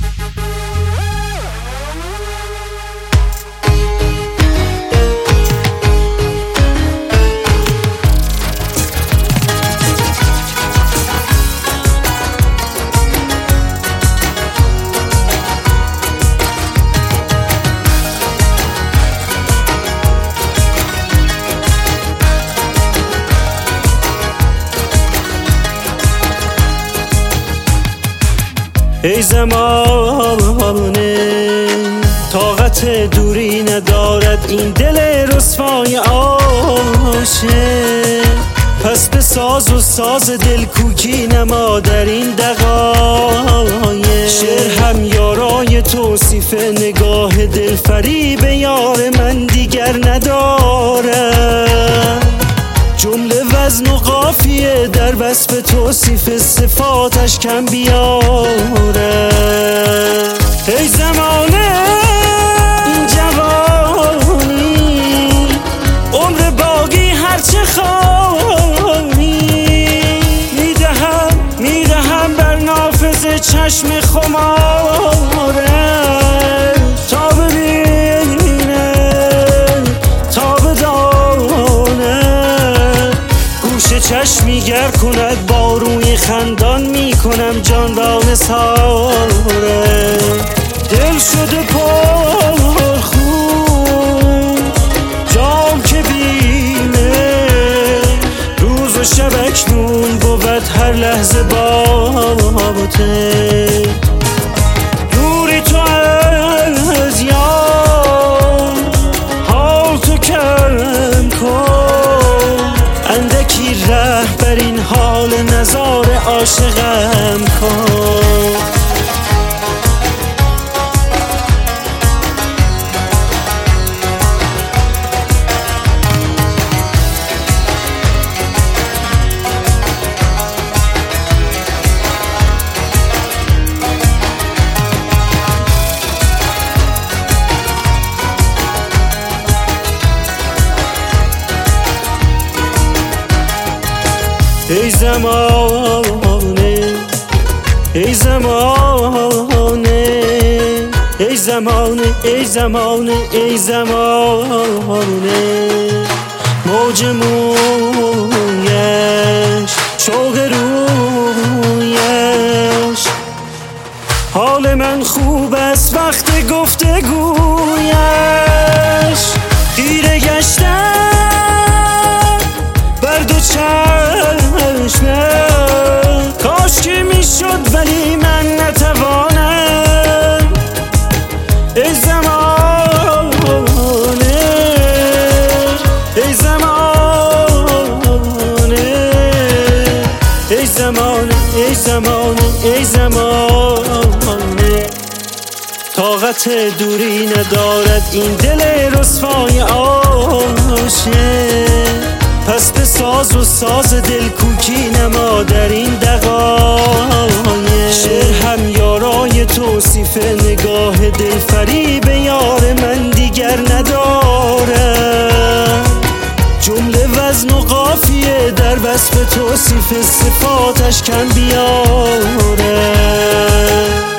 ای زمانه طاقت دوری ندارد این دل رسوای عاشق، پس به ساز و ساز دل کوکی نما در این دقایق. شعر هم یارای توصیف نگاه دل فریب یار من دیگر ندارد، جمله وزن و قافیه در وصف توصیف صفاتش کم بیاره. ای زمانه این جوانی عمر باقی هرچه خواهی میدهم بر نافذ چشم خماره تا ببینه تا بدانه، چشمی گر کند با روی خندان می کنم جان را نثاره. دل شده پر خون جام که بینه، روز و شب اکنون بود هر لحظه باته. نوری تو از یار حال تو کم کن، اندکی ره بر این حال نظار عاشقم کن. ای زمانه ای زمانه ای زمانه ای زمانه ای زمانه، موج مویش شوق رویش، حال من خوب است وقت گفتگویش. خیره گشتم بر دو کاش که میشد ولی من نتوانم. ای زمانه ای زمانه ای زمانه ای زمانه ای زمانه، طاقت دوری ندارد این دل رسوای عاشق، پس به ساز و ساز دل کوکی نما در این دقایق. شعر هم یارای توصیف نگاه دل فریب یار من دیگر نداره، جمله وزن و قافیه در وصف توصیف صفاتش کم بیاره.